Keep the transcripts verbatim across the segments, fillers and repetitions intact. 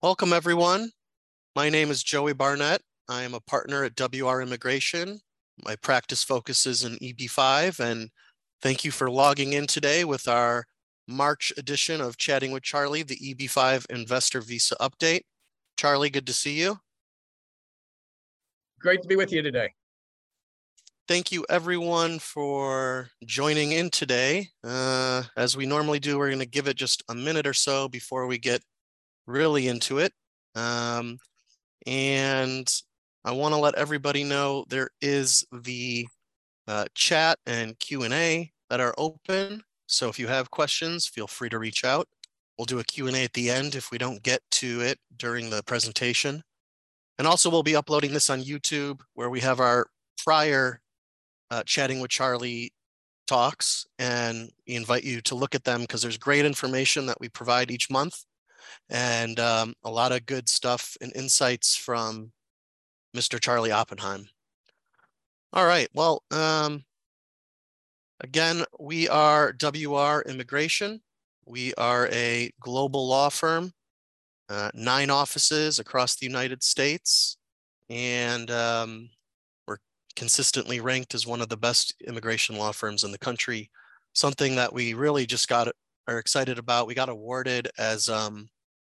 Welcome, everyone. My name is Joey Barnett. I am a partner at W R Immigration. My practice focuses in E B five, and thank you for logging in today with our March edition of Chatting with Charlie, the E B five Investor Visa Update. Charlie, good to see you. Great to be with you today. Thank you, everyone, for joining in today. Uh, as we normally do, we're going to give it just a minute or so before we get really into it. Um, and I want to let everybody know there is the uh, chat and Q and A that are open. So if you have questions, feel free to reach out. We'll do a Q and A at the end if we don't get to it during the presentation. And also we'll be uploading this on YouTube, where we have our prior uh, Chatting with Charlie talks, and we invite you to look at them because there's great information that we provide each month, and um, a lot of good stuff and insights from Mister Charlie Oppenheim. All right, well, um, again, we are W R Immigration. We are a global law firm, uh, nine offices across the United States, and um, we're consistently ranked as one of the best immigration law firms in the country, something that we really just got are excited about. We got awarded as um,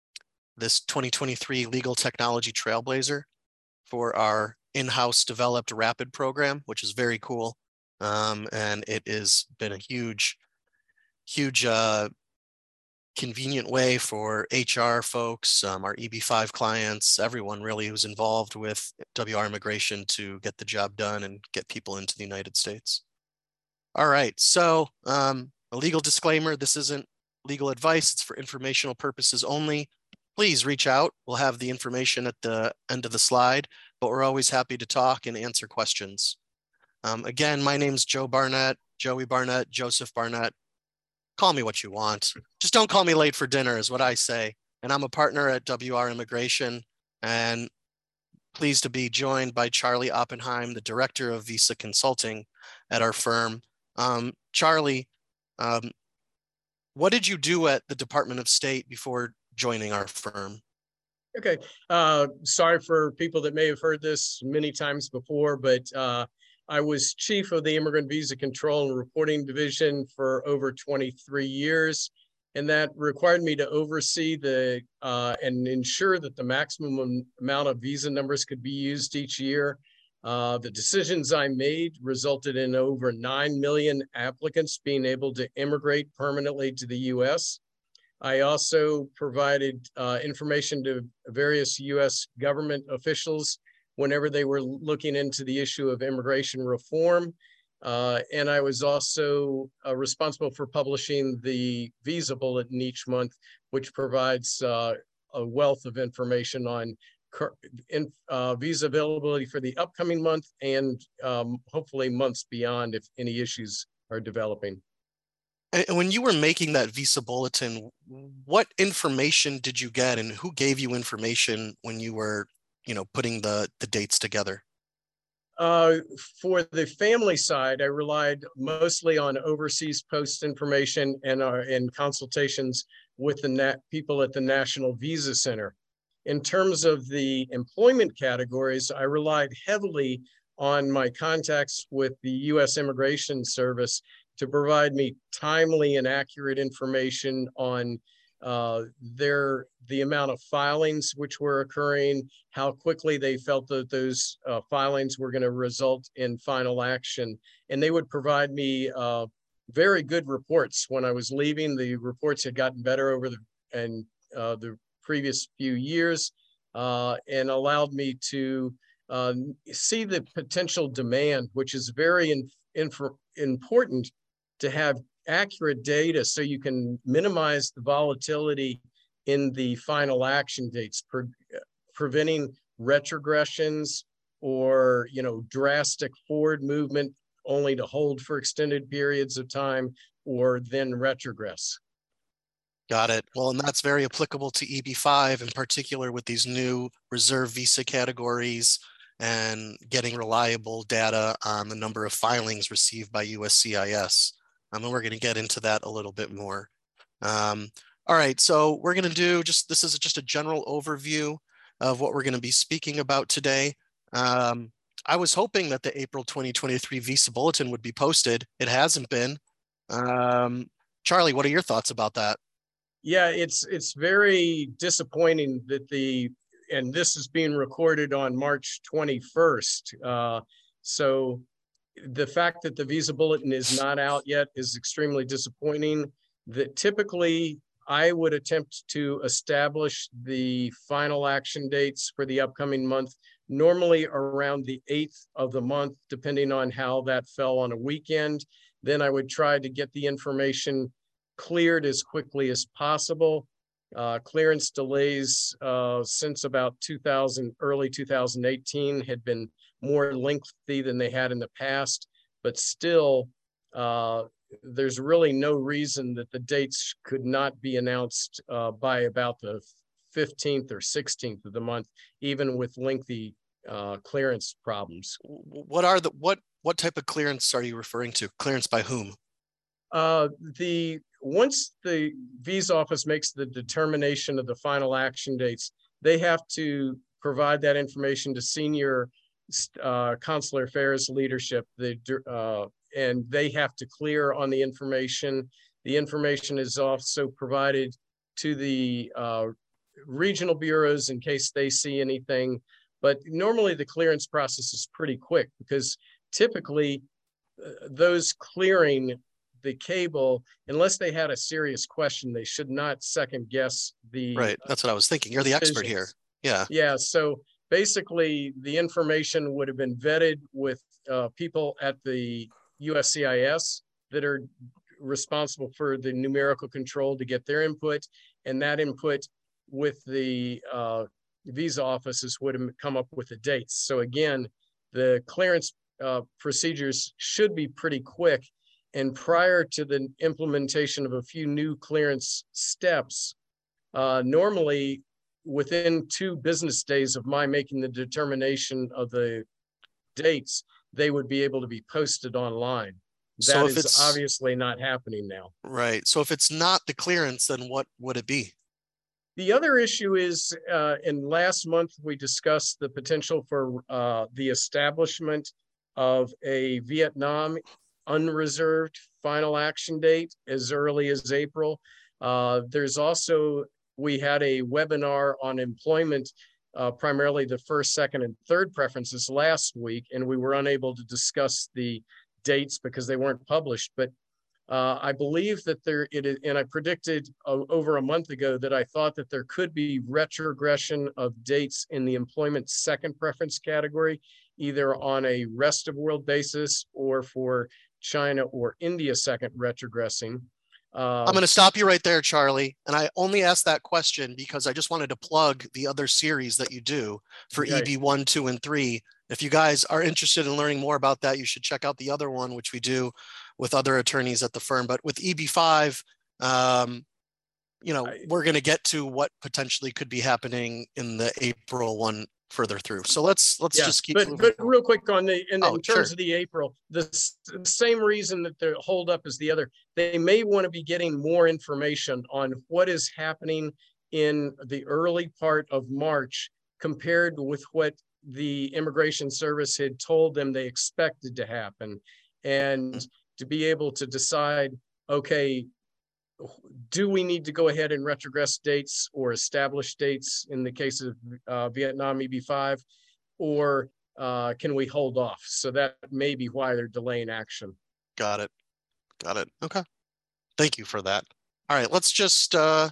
this twenty twenty-three Legal Technology Trailblazer for our in-house developed RAPID program, which is very cool. Um, and it has been a huge, huge uh, convenient way for H R folks, um, our E B five clients, everyone really who's involved with W R Immigration to get the job done and get people into the United States. All right, so um, a legal disclaimer, this isn't legal advice, it's for informational purposes only. Please reach out. We'll have the information at the end of the slide, but we're always happy to talk and answer questions. Um, again, my name's Joe Barnett, Joey Barnett, Joseph Barnett. Call me what you want. Just don't call me late for dinner is what I say. And I'm a partner at W R Immigration, and pleased to be joined by Charlie Oppenheim, the Director of Visa Consulting at our firm. Um, Charlie, um, what did you do at the Department of State before joining our firm? Okay, uh, sorry for people that may have heard this many times before, but uh, I was chief of the Immigrant Visa Control and Reporting Division for over twenty-three years, and that required me to oversee the uh, and ensure that the maximum amount of visa numbers could be used each year. Uh, the decisions I made resulted in over nine million applicants being able to immigrate permanently to the U S. I also provided uh, information to various U S government officials whenever they were looking into the issue of immigration reform. Uh, and I was also uh, responsible for publishing the Visa Bulletin each month, which provides uh, a wealth of information on in, uh, visa availability for the upcoming month and um, hopefully months beyond if any issues are developing. And when you were making that Visa Bulletin, what information did you get, and who gave you information when you were, you know, putting the, the dates together? Uh, for the family side, I relied mostly on overseas post information and our in consultations with the nat people at the National Visa Center. In terms of the employment categories, I relied heavily on my contacts with the U S Immigration Service to provide me timely and accurate information on uh, their the amount of filings which were occurring, how quickly they felt that those uh, filings were going to result in final action. And they would provide me uh, very good reports. When I was leaving, the reports had gotten better over the, and, uh, the previous few years uh, and allowed me to uh, see the potential demand, which is very in, in, important to have accurate data so you can minimize the volatility in the final action dates, pre preventing retrogressions or, you know, drastic forward movement only to hold for extended periods of time or then retrogress. Got it. Well, and that's very applicable to E B five in particular with these new reserve visa categories and getting reliable data on the number of filings received by U S C I S. Um, and we're going to get into that a little bit more. Um, All right, so we're going to do just, this is just a general overview of what we're going to be speaking about today. Um, I was hoping that the April twenty twenty-three Visa Bulletin would be posted. It hasn't been. Um, Charlie, what are your thoughts about that? Yeah, it's it's very disappointing that the, and this is being recorded on March twenty-first. Uh, so the fact that the Visa Bulletin is not out yet is extremely disappointing. That typically I would attempt to establish the final action dates for the upcoming month, normally around the eighth of the month, depending on how that fell on a weekend. Then I would try to get the information cleared as quickly as possible. Uh, clearance delays uh, since about two thousand, early two thousand eighteen had been more lengthy than they had in the past, but still, uh, there's really no reason that the dates could not be announced uh, by about the fifteenth or sixteenth of the month, even with lengthy uh, clearance problems. What are the, what, what type of clearance are you referring to? Clearance by whom? Uh, the once the visa office makes the determination of the final action dates, they have to provide that information to senior uh, consular affairs leadership. The uh, and they have to clear on the information. The information is also provided to the uh, regional bureaus in case they see anything. But normally the clearance process is pretty quick because typically uh, those clearing the cable, unless they had a serious question, they should not second guess the Right, that's what I was thinking. You're the expert here. Yeah. Yeah, so basically the information would have been vetted with uh, people at the U S C I S that are responsible for the numerical control to get their input, and that input with the uh, visa offices would have come up with the dates. So again, the clearance uh, procedures should be pretty quick. And prior to the implementation of a few new clearance steps, uh, normally within two business days of my making the determination of the dates, they would be able to be posted online. So That if is it's obviously not happening now. right, so if it's not the clearance, then what would it be? The other issue is, uh, in last month, we discussed the potential for uh, the establishment of a Vietnam unreserved final action date as early as April. Uh, there's also, we had a webinar on employment, uh, primarily the first, second, and third preferences last week, and we were unable to discuss the dates because they weren't published. But uh, I believe that there it is, and I predicted uh, over a month ago that I thought that there could be retrogression of dates in the employment second preference category, either on a rest of world basis or for China or India second retrogressing. Uh, I'm going to stop you right there, Charlie. And I only asked that question because I just wanted to plug the other series that you do for okay. E B one, two, and three. If you guys are interested in learning more about that, you should check out the other one, which we do with other attorneys at the firm. But with E B five, um, you know, I, we're going to get to what potentially could be happening in the April one further through. So let's let's yeah, just keep but, moving. But real quick on the, in, oh, in terms sure. of the April, the, the same reason that the hold up is the other, they may want to be getting more information on what is happening in the early part of March compared with what the Immigration Service had told them they expected to happen. And mm-hmm. to be able to decide, okay, do we need to go ahead and retrogress dates or establish dates in the case of uh, Vietnam E B five, or uh, can we hold off? So that may be why they're delaying action. Got it. Got it. Okay. Thank you for that. All right, let's just uh,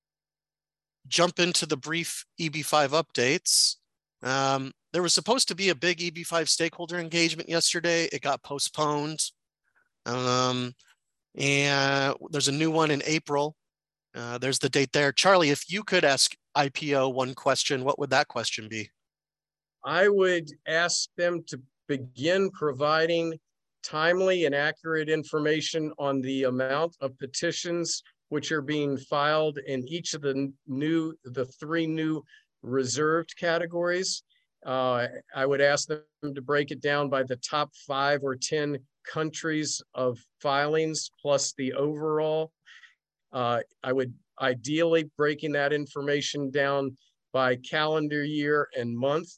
jump into the brief E B five updates. Um, there was supposed to be a big E B five stakeholder engagement yesterday. It got postponed. Um, and there's a new one in April. Uh, there's the date there. Charlie, if you could ask I P O one question, what would that question be? I would ask them to begin providing timely and accurate information on the amount of petitions which are being filed in each of the new, the three new reserved categories. Uh, I would ask them to break it down by the top five or ten countries of filings plus the overall. Uh, I would ideally breaking that information down by calendar year and month.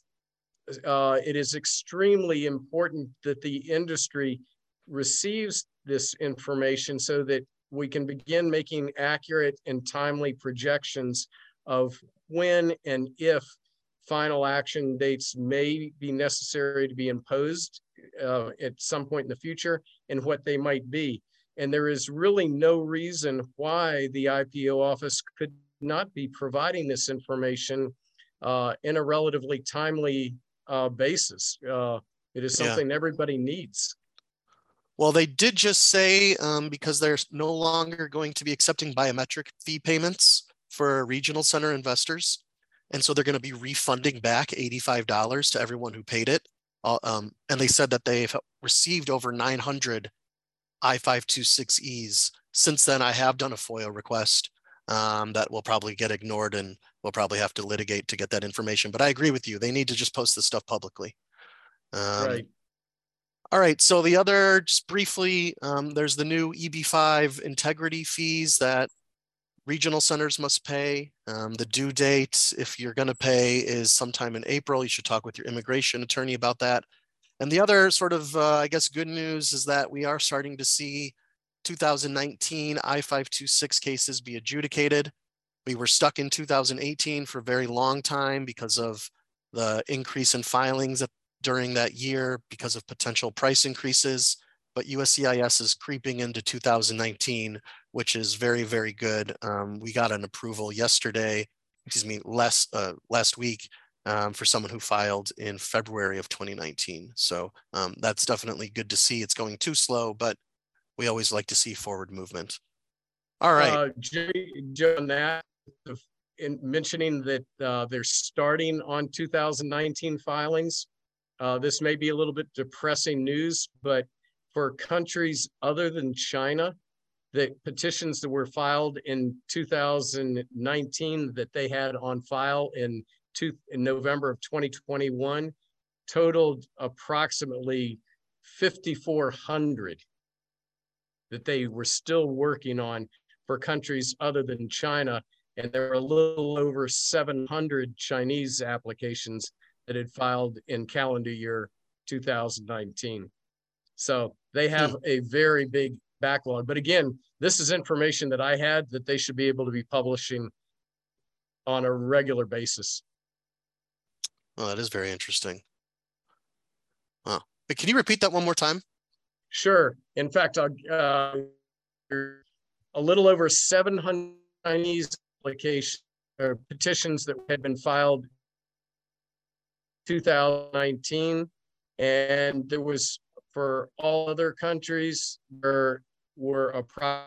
Uh, it is extremely important that the industry receives this information so that we can begin making accurate and timely projections of when and if final action dates may be necessary to be imposed uh, at some point in the future, and what they might be. And there is really no reason why the I P O office could not be providing this information uh, in a relatively timely uh, basis. Uh, it is something yeah. everybody needs. Well, they did just say, um, because they're no longer going to be accepting biometric fee payments for regional center investors. And so they're going to be refunding back eighty-five dollars to everyone who paid it. Uh, um, and they said that they've received over nine hundred I five two six Es. Since then, I have done a FOIA request um, that will probably get ignored, and we'll probably have to litigate to get that information. But I agree with you. They need to just post this stuff publicly. Um, right. All right. So the other, just briefly, um, there's the new E B five integrity fees that regional centers must pay. Um, the due date, if you're going to pay, is sometime in April. You should talk with your immigration attorney about that. And the other sort of, uh, I guess, good news is that we are starting to see two thousand nineteen I five two six cases be adjudicated. We were stuck in two thousand eighteen for a very long time because of the increase in filings during that year because of potential price increases. But U S C I S is creeping into two thousand nineteen, which is very, very good. Um, we got an approval yesterday, excuse me, last, uh, last week um, for someone who filed in February of twenty nineteen. So um, that's definitely good to see. It's going too slow, but we always like to see forward movement. All right. Uh, Joe, on that, in mentioning that uh, they're starting on two thousand nineteen filings, uh, this may be a little bit depressing news, but for countries other than China, the petitions that were filed in two thousand nineteen that they had on file in, two, in November of twenty twenty-one totaled approximately fifty-four hundred that they were still working on for countries other than China. And there were a little over seven hundred Chinese applications that had filed in calendar year two thousand nineteen. So they have hmm. a very big backlog. But again, this is information that I had that they should be able to be publishing on a regular basis. Oh, that is very interesting. Wow. But can you repeat that one more time? Sure. In fact, uh, a little over seven hundred Chinese applications or petitions that had been filed two thousand nineteen, and there was, for all other countries, there were approximately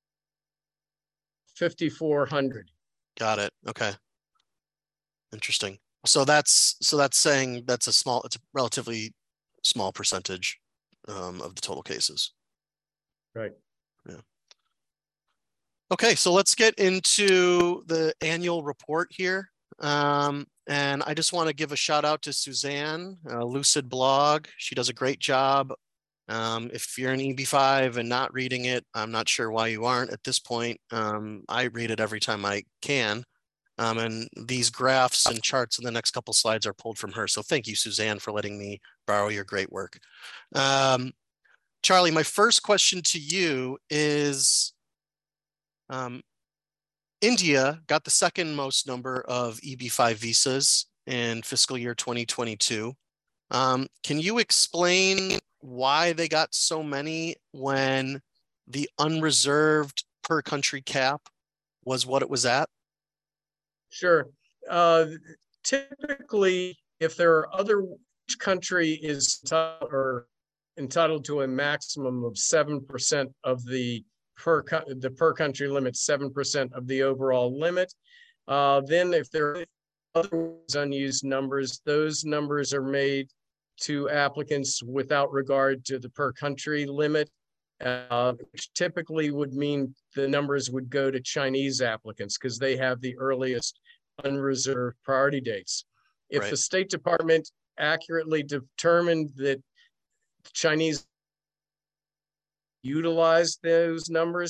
fifty-four hundred. Got it. Okay. Interesting. So that's so that's saying that's a small, it's a relatively small percentage um, of the total cases. Right. Yeah. Okay, so let's get into the annual report here. Um, and I just want to give a shout out to Suzanne, uh, Lucid Blog. She does a great job. Um, if you're an E B five and not reading it, I'm not sure why you aren't at this point. Um, I read it every time I can. Um, and these graphs and charts in the next couple slides are pulled from her. So thank you, Suzanne, for letting me borrow your great work. Um, Charlie, my first question to you is, um, India got the second most number of E B five visas in fiscal year twenty twenty-two. Um, can you explain why they got so many when the unreserved per country cap was what it was at? Sure. Uh, typically, if there are other, each country is entitled, or entitled to a maximum of seven percent of the per the per country limit, seven percent of the overall limit. Uh, then if there are other unused numbers, those numbers are made to applicants without regard to the per country limit, uh, which typically would mean the numbers would go to Chinese applicants because they have the earliest unreserved priority dates. If right. the State Department accurately determined that Chinese utilize those numbers,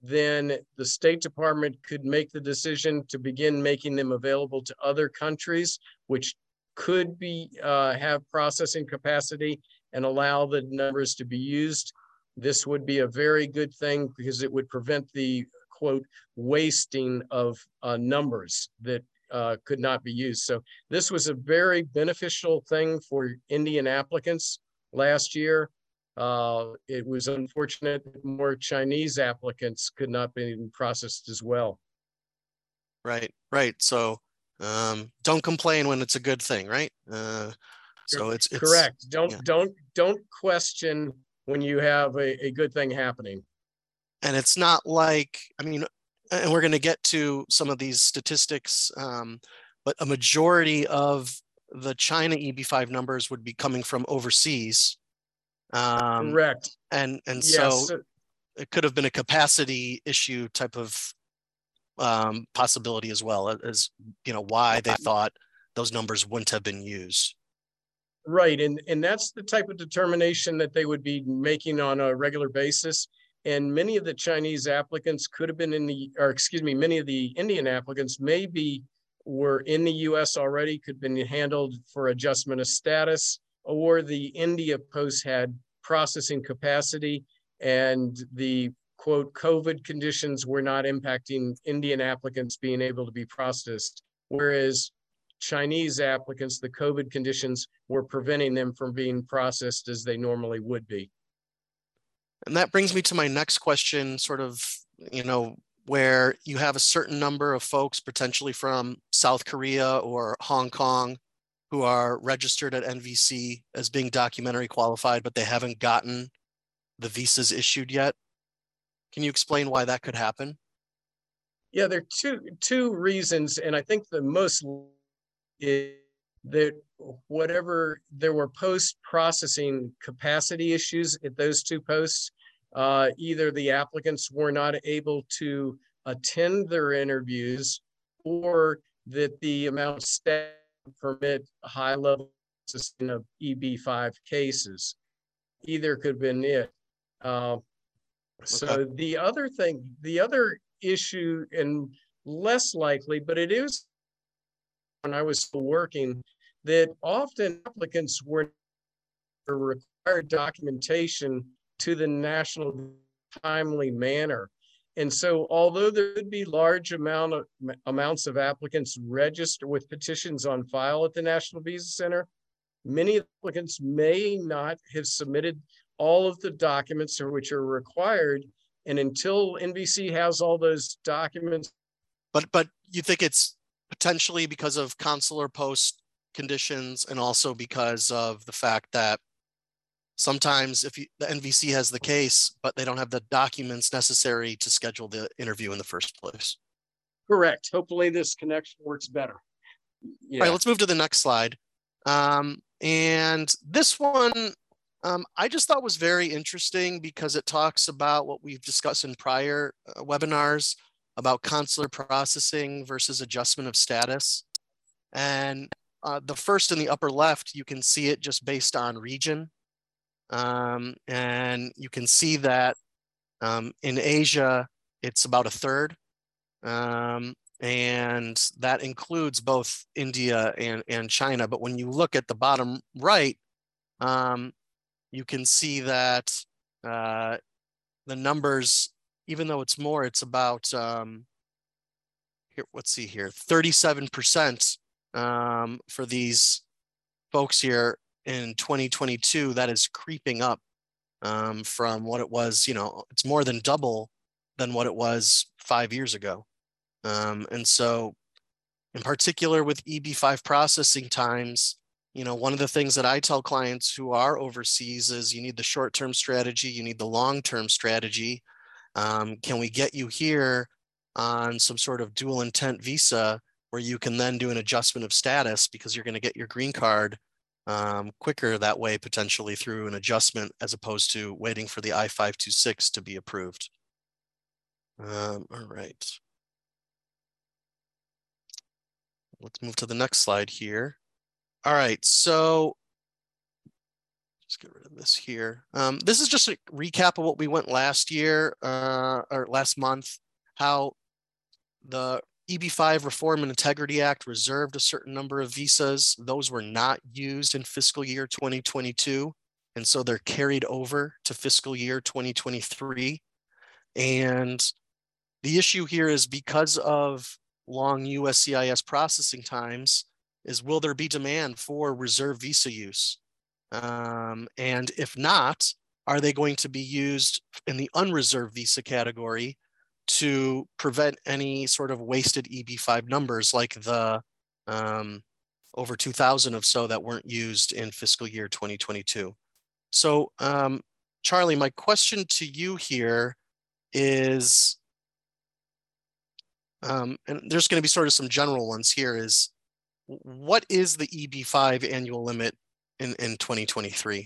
then the State Department could make the decision to begin making them available to other countries, which could be uh, have processing capacity and allow the numbers to be used. This would be a very good thing because it would prevent the, quote, wasting of uh, numbers that uh, could not be used. So this was a very beneficial thing for Indian applicants last year. Uh, it was unfortunate that more Chinese applicants could not be processed as well. Right, right. So um, don't complain when it's a good thing, right? Uh, so it's, it's correct. Don't yeah. don't don't question when you have a, a good thing happening. And it's not like, I mean, and we're going to get to some of these statistics, um, but a majority of the China E B five numbers would be coming from overseas. Um, Correct. And and Yes. so it could have been a capacity issue type of um, possibility as well as, you know, why they thought those numbers wouldn't have been used. Right. And, and that's the type of determination that they would be making on a regular basis. And many of the Chinese applicants could have been in the, or excuse me, many of the Indian applicants maybe were in the U S already, could have been handled for adjustment of status, or the India post had processing capacity and the, quote, COVID conditions were not impacting Indian applicants being able to be processed. Whereas Chinese applicants, the COVID conditions were preventing them from being processed as they normally would be. And that brings me to my next question, sort of, you know, where you have a certain number of folks potentially from South Korea or Hong Kong who are registered at N V C as being documentary qualified, but they haven't gotten the visas issued yet. Can you explain why that could happen? Yeah, there are two two reasons, and I think the most is that whatever there were post-processing capacity issues at those two posts, uh, either the applicants were not able to attend their interviews, or that the amount of staff permit high level of E B five cases. Either could have been it. Uh, so Okay. the other thing, the other issue, and less likely, but it is when I was still working, that often applicants were required documentation to the national timely manner. And so although there could be large amount of amounts of applicants registered with petitions on file at the National Visa Center, many applicants may not have submitted all of the documents which are required. And until N V C has all those documents. But but you think it's potentially because of consular post conditions, and also because of the fact that sometimes if you, the N V C has the case, but they don't have the documents necessary to schedule the interview in the first place. Correct. Hopefully this connection works better. Yeah. All right, let's move to the next slide. Um, and this one, um, I just thought was very interesting because it talks about what we've discussed in prior uh, webinars about consular processing versus adjustment of status. And uh, the first in the upper left, you can see it just based on region. Um, and you can see that um, in Asia, it's about a third. Um, and that includes both India and, and China. But when you look at the bottom right, um, you can see that uh, the numbers, even though it's more, it's about, um, here, let's see here, thirty-seven percent um, for these folks here in twenty twenty-two. That is creeping up um, from what it was, you know, it's more than double than what it was five years ago. Um, and so in particular with E B five processing times, you know, one of the things that I tell clients who are overseas is you need the short-term strategy, you need the long-term strategy. Um, can we get you here on some sort of dual intent visa where you can then do an adjustment of status because you're going to get your green card um, quicker that way, potentially through an adjustment, as opposed to waiting for the I five two six to be approved. Um, all right. Let's move to the next slide here. All right, so let's get rid of this here. Um, this is just a recap of what we went last year uh, or last month, how the E B five Reform and Integrity Act reserved a certain number of visas. Those were not used in fiscal year twenty twenty-two. And so they're carried over to fiscal year twenty twenty-three. And the issue here is because of long U S C I S processing times is, will there be demand for reserve visa use? Um, and if not, are they going to be used in the unreserved visa category to prevent any sort of wasted E B five numbers like the um, over two thousand of so that weren't used in fiscal year twenty twenty-two? So um, Charlie, my question to you here is, um, and there's going to be sort of some general ones here, is what is the E B five annual limit in, in twenty twenty-three?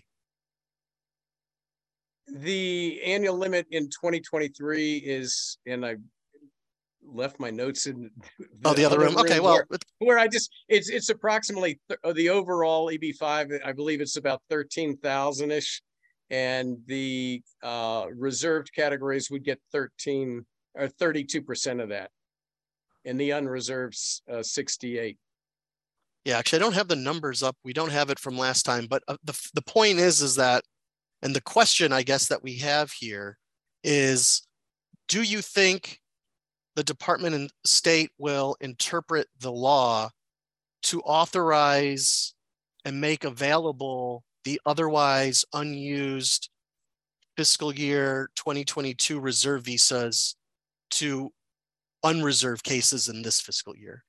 The annual limit in twenty twenty-three is, and I left my notes in the, oh, the other, other room. room. Okay, well, where, where I just, it's it's approximately th the overall E B five, I believe it's about thirteen thousand ish. And the uh, reserved categories would get thirteen or thirty-two percent of that. And the unreserved, uh, sixty-eight. Yeah, actually, I don't have the numbers up. We don't have it from last time, but uh, the, the point is, is that, and the question, I guess, that we have here is, do you think the Department of State will interpret the law to authorize and make available the otherwise unused fiscal year twenty twenty-two reserve visas to unreserved cases in this fiscal year?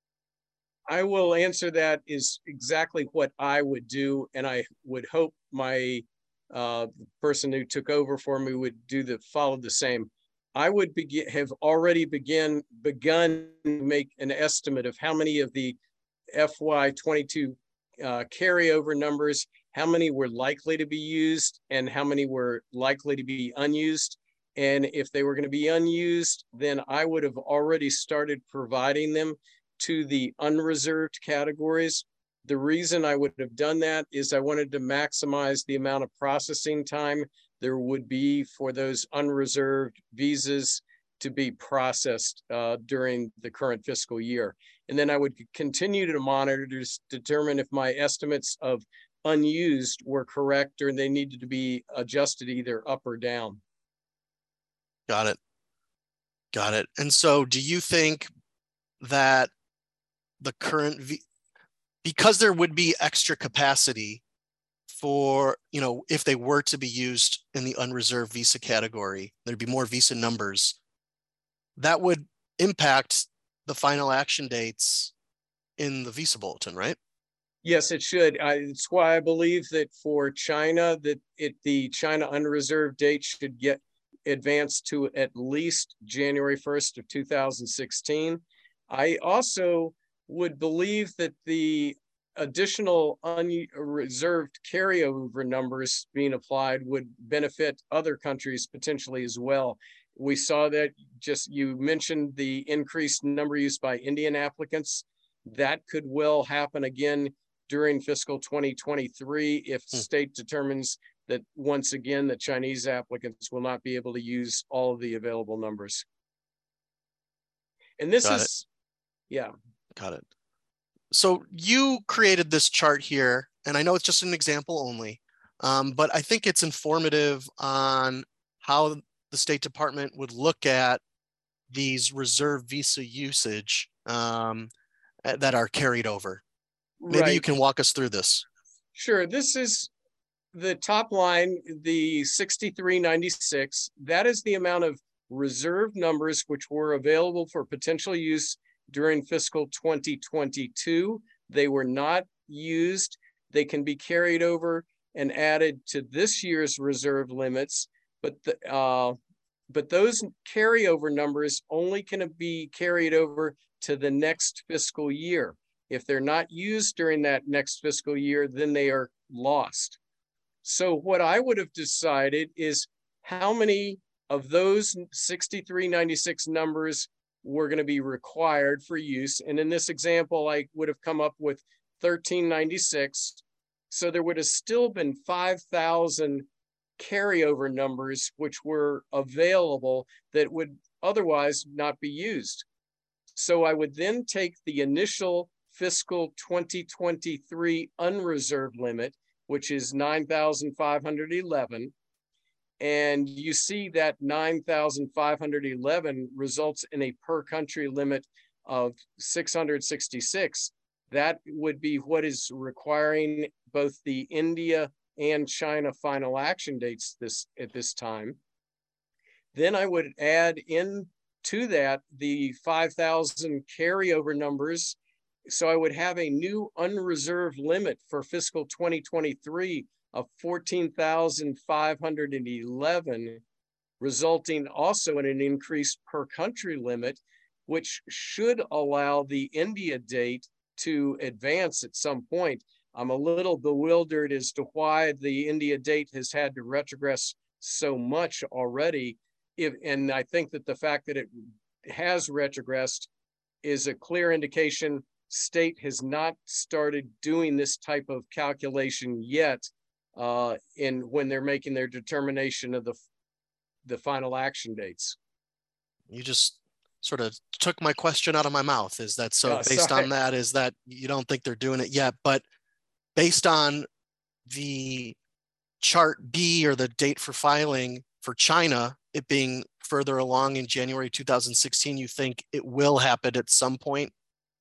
I will answer that is exactly what I would do, and I would hope my uh, person who took over for me would do the follow the same. I would begin, have already begin begun to make an estimate of how many of the F Y twenty-two uh, carryover numbers, how many were likely to be used, and how many were likely to be unused. And if they were going to be unused, then I would have already started providing them to the unreserved categories. The reason I would have done that is I wanted to maximize the amount of processing time there would be for those unreserved visas to be processed uh, during the current fiscal year. And then I would continue to monitor to determine if my estimates of unused were correct or they needed to be adjusted either up or down. Got it. Got it. And so do you think that the current, v because there would be extra capacity for, you know, if they were to be used in the unreserved visa category, there'd be more visa numbers, that would impact the final action dates in the visa bulletin, right? Yes, it should. I, it's why I believe that for China, that it the China unreserved date should get advanced to at least January first of two thousand sixteen. I also would believe that the additional unreserved carryover numbers being applied would benefit other countries potentially as well. We saw that, just you mentioned the increased number used by Indian applicants. That could well happen again during fiscal twenty twenty-three if hmm. state determines that once again the Chinese applicants will not be able to use all of the available numbers. And this Got is, it. yeah. Got it. So you created this chart here, and I know it's just an example only, um, but I think it's informative on how the State Department would look at these reserve visa usage um, that are carried over. Maybe right. You can walk us through this. Sure. This is the top line, the sixty-three ninety-six. That is the amount of reserved numbers which were available for potential use during fiscal twenty twenty-two. They were not used. They can be carried over and added to this year's reserve limits, but the, uh, but those carryover numbers only can be carried over to the next fiscal year. If they're not used during that next fiscal year, then they are lost. So what I would have decided is how many of those sixty-three ninety-six numbers were going to be required for use. And in this example, I would have come up with thirteen ninety-six. So there would have still been five thousand carryover numbers which were available that would otherwise not be used. So I would then take the initial fiscal twenty twenty-three unreserved limit, which is nine thousand five hundred eleven. And you see that nine thousand five hundred eleven results in a per country limit of six hundred sixty-six. That would be what is requiring both the India and China final action dates this at this time. Then I would add in to that the five thousand carryover numbers. So I would have a new unreserved limit for fiscal twenty twenty-three of fourteen thousand five hundred eleven, resulting also in an increased per country limit, which should allow the India date to advance at some point. I'm a little bewildered as to why the India date has had to retrogress so much already. If, and I think that the fact that it has retrogressed is a clear indication state has not started doing this type of calculation yet uh, in when they're making their determination of the, the final action dates. You just sort of took my question out of my mouth. Is that so? Oh, based sorry. on that, is that you don't think they're doing it yet, but based on the chart B, or the date for filing for China, it being further along in January two thousand sixteen, you think it will happen at some point?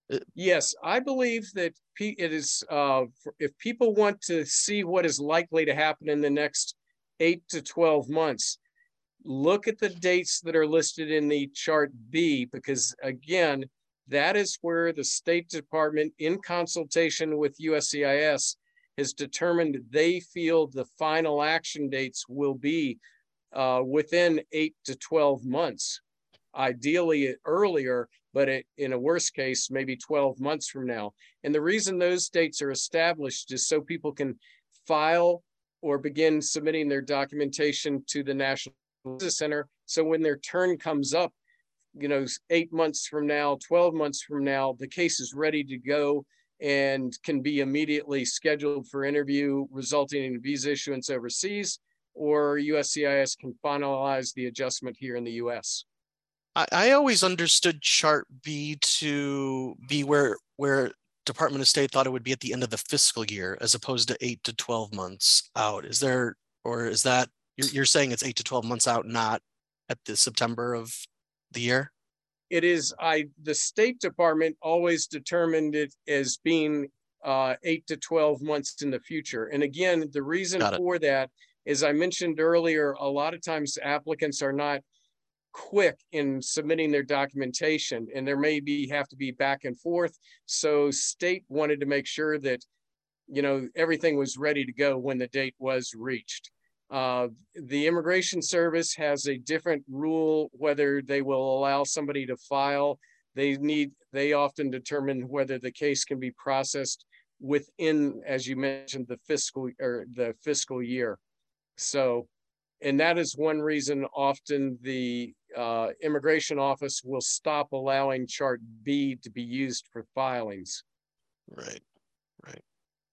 Yes, I believe that it is, uh, if people want to see what is likely to happen in the next eight to twelve months, look at the dates that are listed in the chart B, because again, that is where the State Department, in consultation with U S C I S, has determined they feel the final action dates will be uh, within eight to twelve months, ideally earlier, but it, in a worst case, maybe twelve months from now. And the reason those dates are established is so people can file or begin submitting their documentation to the National Visa Center. So when their turn comes up, you know, eight months from now, twelve months from now, the case is ready to go and can be immediately scheduled for interview, resulting in visa issuance overseas, or U S C I S can finalize the adjustment here in the U S. I, I always understood chart B to be where where Department of State thought it would be at the end of the fiscal year, as opposed to eight to twelve months out. Is there, or is that, you're, you're saying it's eight to twelve months out, not at the September of the year? It is, I, the State Department always determined it as being uh, eight to twelve months in the future. And again, the reason for that, as I mentioned earlier, a lot of times applicants are not quick in submitting their documentation, and there may be have to be back and forth. So state wanted to make sure that, you know, everything was ready to go when the date was reached. Uh, the Immigration Service has a different rule whether they will allow somebody to file. They need, they often determine whether the case can be processed within, as you mentioned, the fiscal or the fiscal year. So, and that is one reason often the uh, Immigration Office will stop allowing Chart B to be used for filings. Right, right.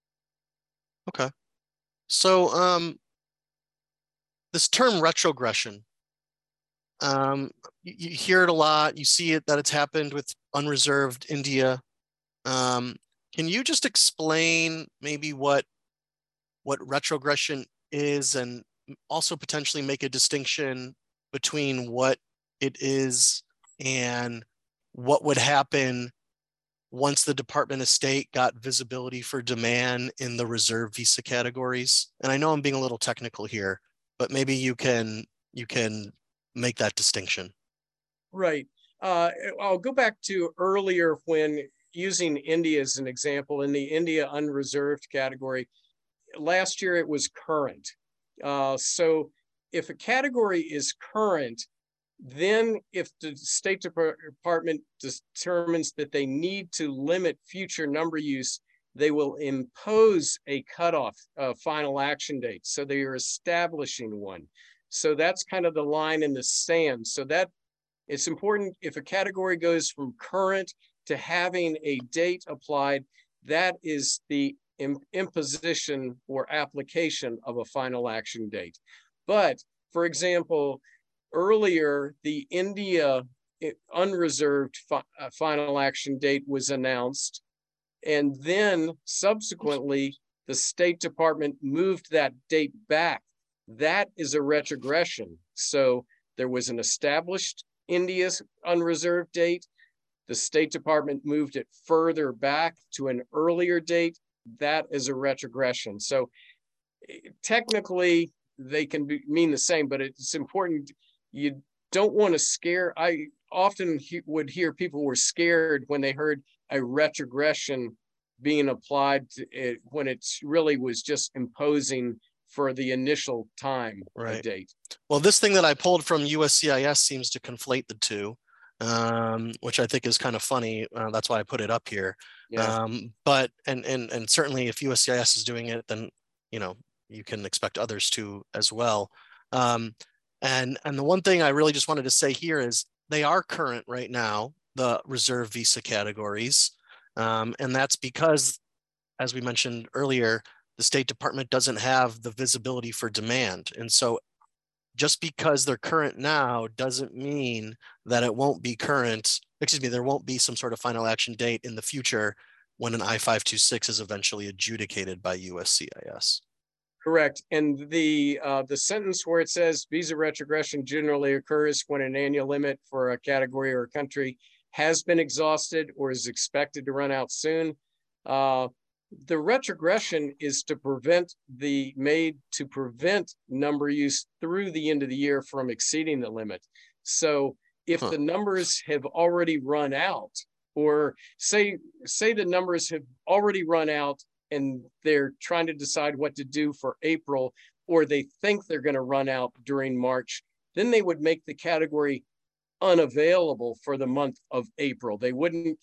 Okay. So um, this term retrogression, um, you, you hear it a lot. You see it that it's happened with unreserved India. Um, can you just explain maybe what what retrogression is, and also potentially make a distinction between what it is and what would happen once the Department of State got visibility for demand in the reserve visa categories? And I know I'm being a little technical here, but maybe you can you can make that distinction. Right. Uh, I'll go back to earlier when using India as an example. In the India unreserved category, last year it was current. Uh, so if a category is current, then if the State Department determines that they need to limit future number use, they will impose a cutoff uh, final action date. So they are establishing one. So that's kind of the line in the sand. So that it's important, if a category goes from current to having a date applied, that is the imposition or application of a final action date. But for example, earlier, the India unreserved fi uh, final action date was announced. And then subsequently, the State Department moved that date back. That is a retrogression. So there was an established India's unreserved date. The State Department moved it further back to an earlier date. That is a retrogression. So technically, they can be, mean the same, but it's important. You don't want to scare. I often he, would hear people were scared when they heard a retrogression being applied to it, when it really was just imposing for the initial time right. date. Well, this thing that I pulled from U S C I S seems to conflate the two, um, which I think is kind of funny. Uh, that's why I put it up here. Yeah. Um, but and and and certainly, if U S C I S is doing it, then you know you can expect others to as well. Um, and and the one thing I really just wanted to say here is they are current right now, the reserve visa categories, um, and that's because, as we mentioned earlier, the State Department doesn't have the visibility for demand. And so just because they're current now doesn't mean that it won't be current, excuse me, there won't be some sort of final action date in the future when an I five two six is eventually adjudicated by U S C I S. Correct. And the uh, the sentence where it says visa retrogression generally occurs when an annual limit for a category or a country has been exhausted or is expected to run out soon. Uh, the retrogression is to prevent the made to prevent number use through the end of the year from exceeding the limit. So if huh. the numbers have already run out, or say say the numbers have already run out and they're trying to decide what to do for April, or they think they're going to run out during March, then they would make the category unavailable for the month of April. They wouldn't,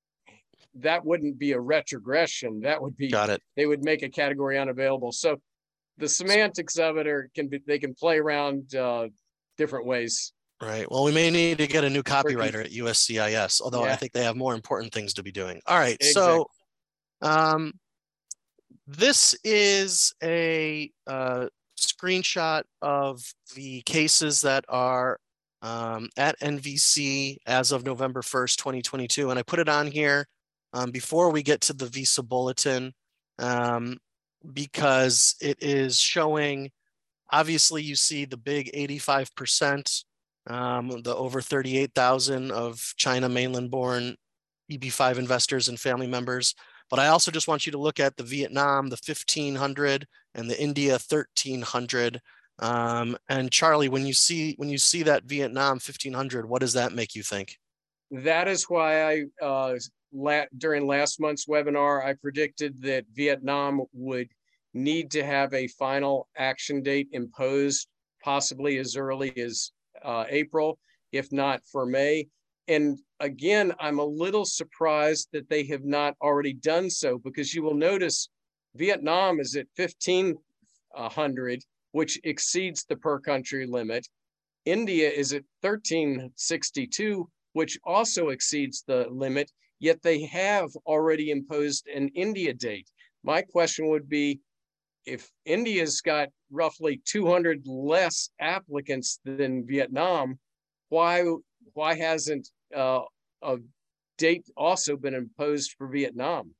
that wouldn't be a retrogression. That would be, got it. They would make a category unavailable. So the semantics of it are, can be, they can play around uh, different ways. Right. Well, we may need to get a new copywriter at U S C I S, although yeah. I think they have more important things to be doing. All right. Exactly. So, um, this is a uh, screenshot of the cases that are um, at N V C as of November first, twenty twenty-two. And I put it on here um, before we get to the visa bulletin um, because it is showing, obviously you see the big eighty-five percent, um, the over thirty-eight thousand of China mainland born E B five investors and family members. But I also just want you to look at the Vietnam, the fifteen hundred, and the India thirteen hundred. Um, and Charlie, when you see when you see that Vietnam fifteen hundred, what does that make you think? That is why I, uh, la during last month's webinar, I predicted that Vietnam would need to have a final action date imposed, possibly as early as uh, April, if not for May. And again, I'm a little surprised that they have not already done so, because you will notice Vietnam is at fifteen hundred, which exceeds the per country limit. India is at thirteen sixty-two, which also exceeds the limit, yet they have already imposed an India date. My question would be, if India's got roughly two hundred less applicants than Vietnam, why why hasn't uh, a date also been imposed for Vietnam?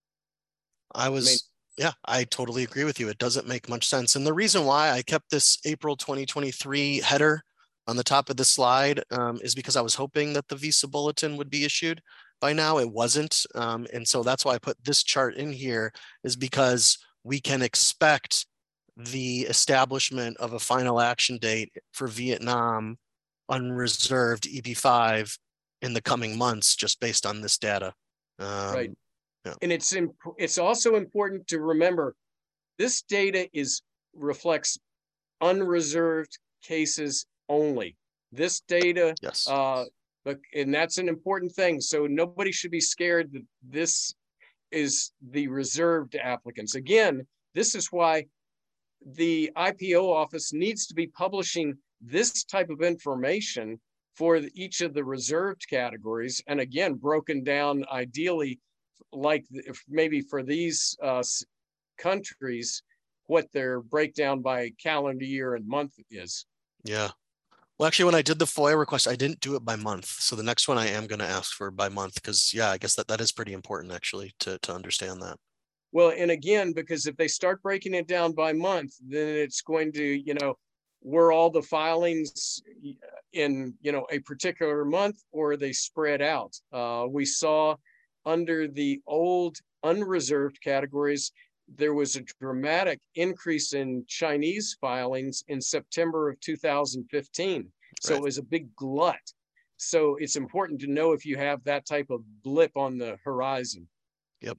I was, I mean, yeah, I totally agree with you. It doesn't make much sense. And the reason why I kept this April twenty twenty-three header on the top of the slide um, is because I was hoping that the visa bulletin would be issued by now. It wasn't. Um, and so that's why I put this chart in here, is because we can expect the establishment of a final action date for Vietnam unreserved E B five in the coming months, just based on this data. Um, right. Yeah. And it's imp it's also important to remember this data is reflects unreserved cases only. This data, yes, uh, but and that's an important thing. So nobody should be scared that this is the reserved applicants. Again, this is why the I P O office needs to be publishing this type of information for each of the reserved categories, and again, broken down ideally like if maybe for these uh, countries, what their breakdown by calendar year and month is. Yeah. Well, actually, when I did the FOIA request, I didn't do it by month. So the next one I am going to ask for by month because, yeah, I guess that, that is pretty important, actually, to, to understand that. Well, and again, because if they start breaking it down by month, then it's going to, you know, were all the filings in, you know, a particular month, or they spread out. Uh, we saw under the old unreserved categories, there was a dramatic increase in Chinese filings in September of two thousand fifteen. So Right. it was a big glut. So it's important to know if you have that type of blip on the horizon. Yep.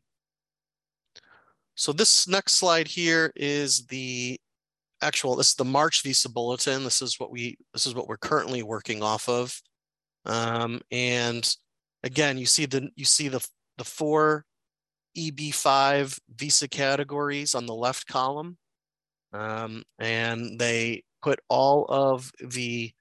So this next slide here is the actual, this is the March Visa Bulletin. This is what we, this is what we're currently working off of. Um, and again, you see the, you see the, the four E B five visa categories on the left column. Um, and they put all of the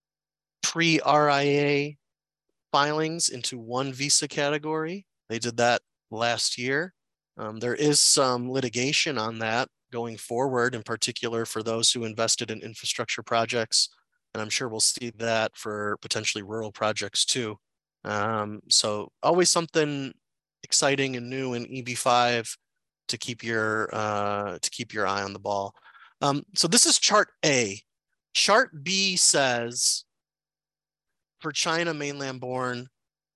pre-R I A filings into one visa category. They did that last year. Um, there is some litigation on that going forward, in particular for those who invested in infrastructure projects. And I'm sure we'll see that for potentially rural projects too. Um, so always something exciting and new in E B five to keep your uh, to keep your eye on the ball. Um, so this is chart A. Chart B says for China mainland born,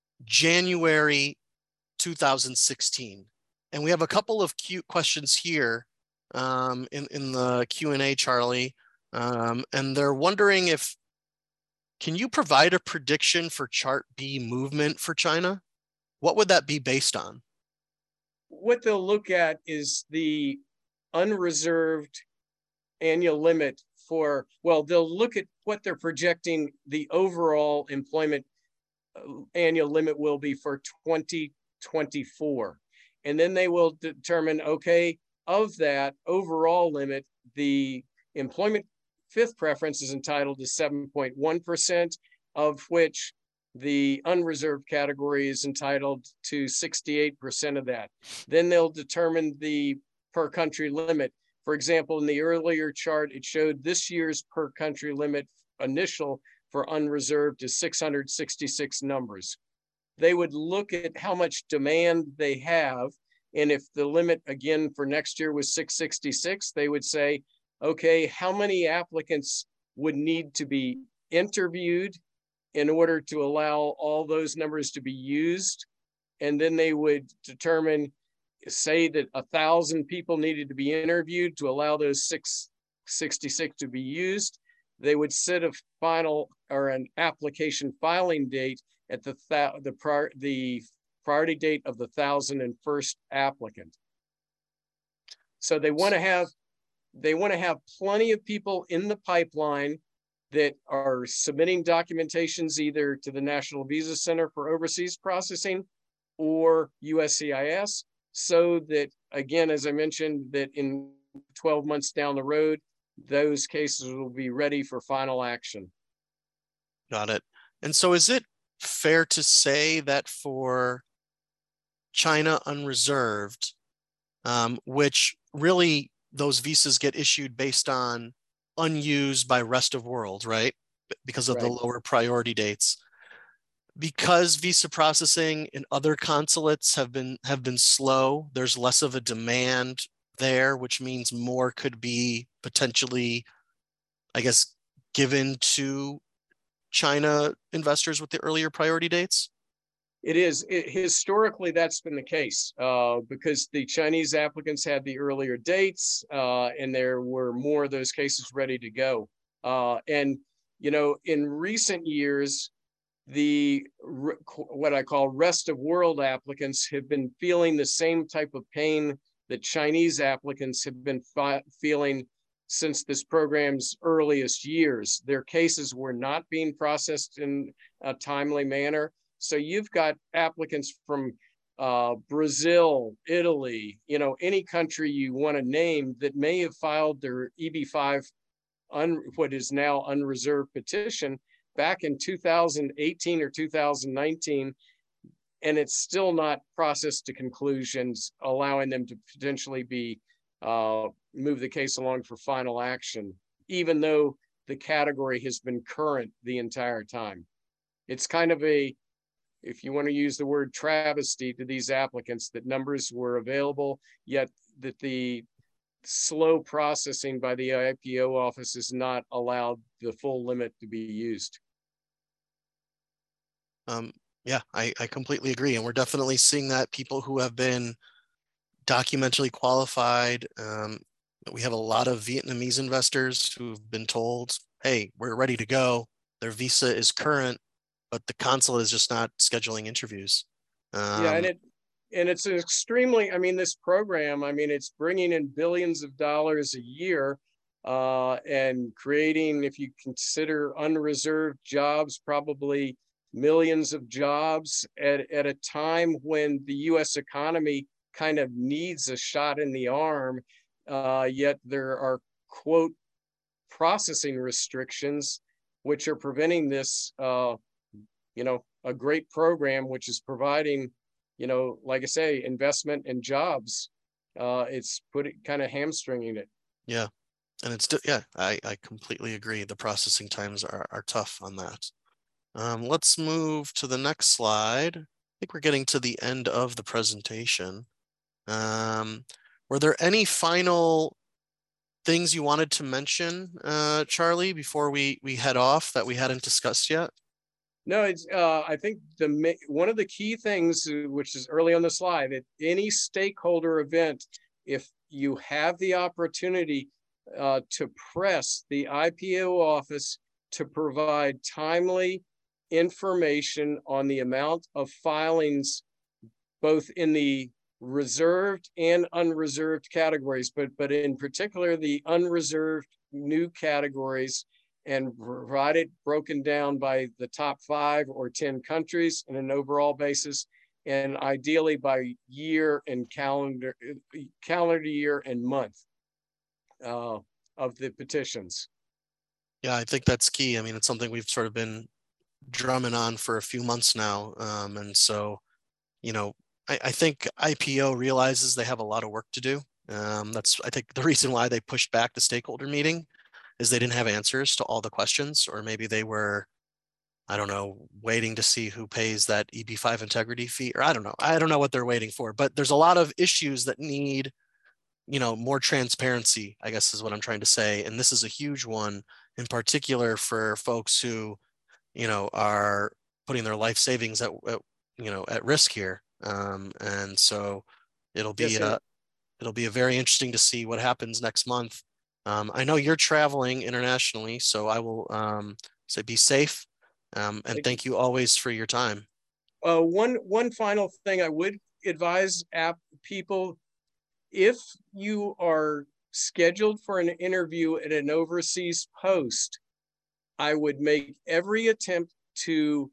January two thousand sixteen. And we have a couple of cute questions here um, in, in the Q and A, Charlie. Um, and they're wondering if, can you provide a prediction for chart B movement for China? What would that be based on? What they'll look at is the unreserved annual limit for, well, they'll look at what they're projecting the overall employment annual limit will be for twenty twenty-four. And then they will determine, okay, of that overall limit, the employment fifth preference is entitled to seven point one percent, of which the unreserved category is entitled to sixty-eight percent of that. Then they'll determine the per country limit. For example, in the earlier chart, it showed this year's per country limit initial for unreserved is six hundred sixty-six numbers. They would look at how much demand they have. And if the limit again for next year was six sixty-six, they would say, okay, how many applicants would need to be interviewed in order to allow all those numbers to be used? And then they would determine, say that a thousand people needed to be interviewed to allow those six sixty-six to be used. They would set a final or an application filing date at the the prior the priority date of the thousand and first applicant. So they want to have they want to have plenty of people in the pipeline that are submitting documentations either to the National Visa Center for Overseas Processing or U S C I S, so that, again, as I mentioned, that in twelve months down the road, those cases will be ready for final action. Got it. And so is it fair to say that for China unreserved, um, which really those visas get issued based on unused by rest of world, right? Because of right. the lower priority dates. Because visa processing in other consulates have been have been slow, there's less of a demand there, which means more could be potentially, I guess, given to China investors with the earlier priority dates? It is. It, historically, that's been the case uh, because the Chinese applicants had the earlier dates uh, and there were more of those cases ready to go. Uh, and, you know, in recent years, the what I call rest of world applicants have been feeling the same type of pain that Chinese applicants have been feeling since this program's earliest years. Their cases were not being processed in a timely manner. So you've got applicants from uh, Brazil, Italy, you know, any country you want to name that may have filed their E B five, un, what is now unreserved petition back in two thousand eighteen or two thousand nineteen, and it's still not processed to conclusions, allowing them to potentially be uh, move the case along for final action, even though the category has been current the entire time. It's kind of a, if you want to use the word travesty to these applicants, that numbers were available, yet that the slow processing by the I P O office has not allowed the full limit to be used. Um, yeah, I, I completely agree. And we're definitely seeing that people who have been documentally qualified. Um, we have a lot of Vietnamese investors who've been told, hey, we're ready to go. Their visa is current, but the consulate is just not scheduling interviews. Um, yeah, and it and it's extremely, I mean, this program, I mean, it's bringing in billions of dollars a year uh, and creating, if you consider unreserved jobs, probably millions of jobs at, at a time when the U S economy kind of needs a shot in the arm, uh, yet there are, quote, processing restrictions, which are preventing this, uh, you know, a great program, which is providing, you know, like I say, investment and jobs. Uh, it's put it kind of hamstringing it. Yeah. And it's, yeah, I, I completely agree. The processing times are, are tough on that. Um, let's move to the next slide. I think we're getting to the end of the presentation. Um, were there any final things you wanted to mention, uh, Charlie, before we, we head off that we hadn't discussed yet? No, it's, uh, I think the one of the key things, which is early on the slide, at any stakeholder event, if you have the opportunity uh, to press the I P O office to provide timely information on the amount of filings, both in the reserved and unreserved categories, but, but in particular, the unreserved new categories, and provide it broken down by the top five or ten countries on an overall basis, and ideally by year and calendar, calendar year and month uh, of the petitions. Yeah, I think that's key. I mean, it's something we've sort of been drumming on for a few months now. Um, and so, you know, I, I think I P O realizes they have a lot of work to do. Um, that's, I think, the reason why they pushed back the stakeholder meeting is they didn't have answers to all the questions, or maybe they were, I don't know, waiting to see who pays that E B five integrity fee, or I don't know. I don't know what they're waiting for, but there's a lot of issues that need, you know, more transparency, I guess is what I'm trying to say. And this is a huge one in particular for folks who, you know, are putting their life savings at, at you know, at risk here. Um, and so it'll be, Yes, uh, it'll be a very interesting to see what happens next month. Um, I know you're traveling internationally, so I will um, say be safe. Um, and thank you always for your time. Uh, one, one final thing I would advise app people, if you are scheduled for an interview at an overseas post, I would make every attempt to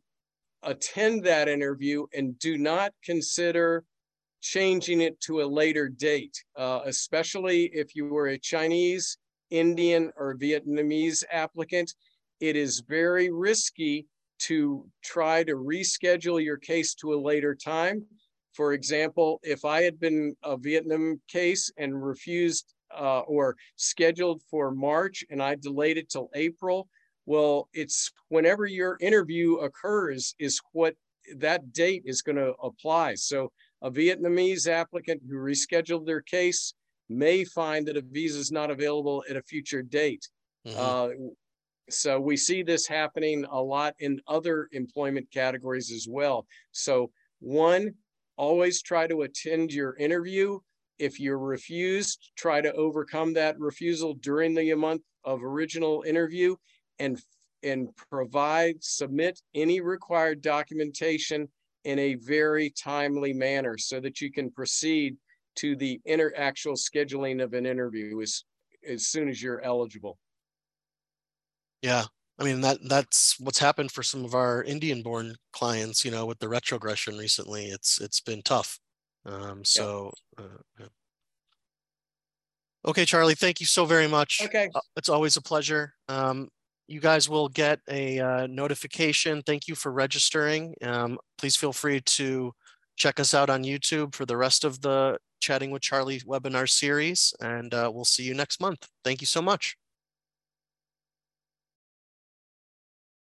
attend that interview and do not consider changing it to a later date, uh, especially if you were a Chinese, Indian, or Vietnamese applicant. It is very risky to try to reschedule your case to a later time. For example, if I had been a Vietnam case and refused uh, or scheduled for March and I delayed it till April, well, it's whenever your interview occurs is what that date is going to apply. So a Vietnamese applicant who rescheduled their case may find that a visa is not available at a future date. Mm-hmm. uh, so we see this happening a lot in other employment categories as well. So one, always try to attend your interview. If you're refused, try to overcome that refusal during the month of original interview, and, and provide, submit any required documentation in a very timely manner so that you can proceed to the inter actual scheduling of an interview as, as soon as you're eligible. Yeah. I mean, that that's what's happened for some of our Indian born clients, you know, with the retrogression recently. It's it's been tough. Um, so yeah. Uh, yeah. Okay, Charlie, thank you so very much. Okay. Uh, it's always a pleasure. Um, you guys will get a uh, notification. Thank you for registering. Um, please feel free to check us out on YouTube for the rest of the Chatting with Charlie webinar series, and uh, we'll see you next month. Thank you so much.